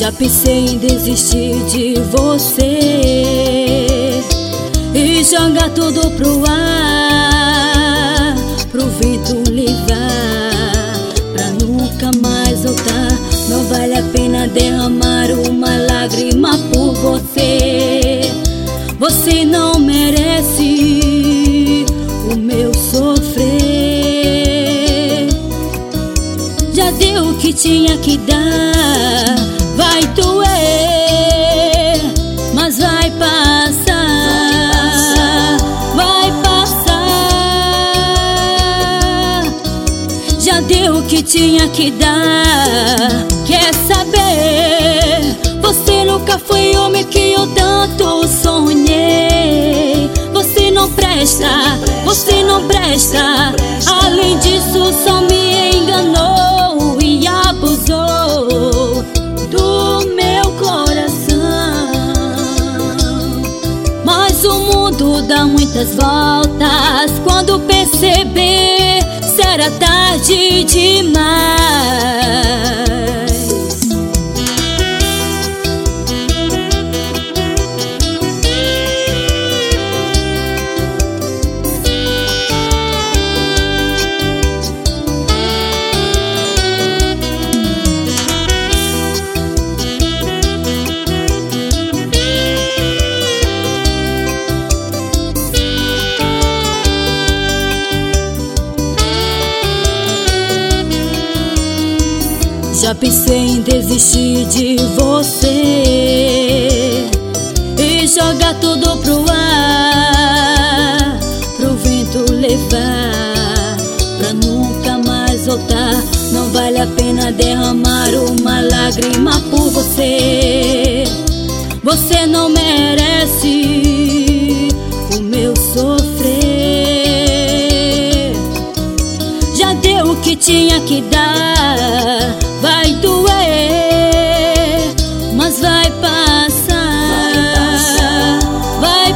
Já pensei em desistir de você e jogar tudo pro ar, pro vento levar, pra nunca mais voltar. Não vale a pena derramar uma lágrima por você. Você não merece o meu sofrer. Já deu o que tinha que dar. Vai doer, mas vai passar, vai passar. Já deu o que tinha que dar. Quer saber? Você nunca foi homem que eu tanto sonhei. Você não presta, você não presta. Além disso, só me enganou e abusou do meu coração. Mas o mundo dá muitas voltas. Quando perceber, será tarde demais. Já pensei em desistir de você e jogar tudo pro ar, pro vento levar, pra nunca mais voltar. Não vale a pena derramar uma lágrima por você. Você não merece o meu sofrer. Já deu o que tinha que dar. Vai doer, mas vai passar, vai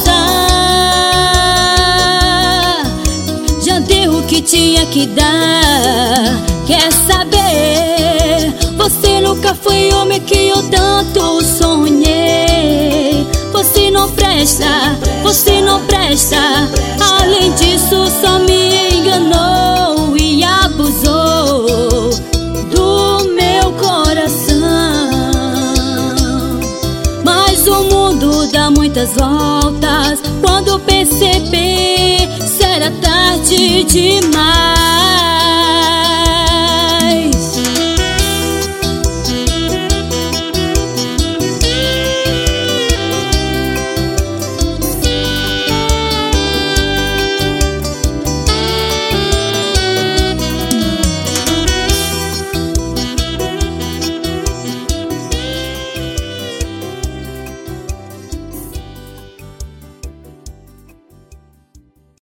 passar. Já deu o que tinha que dar. Quer saber? Você nunca foi homem que eu tanto sonhei. Você não presta, você não presta. Além disso, só me enganou e abusou do meu coração. Mas o mundo dá muitas voltas. Quando perceber, será tarde demais.